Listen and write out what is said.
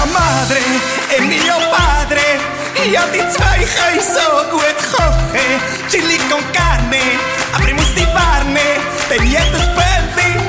Madre e mio padre. Ja, die zwei können so gut kochen. Chili con carne, abrimos die Warne, denn jedes Böllchen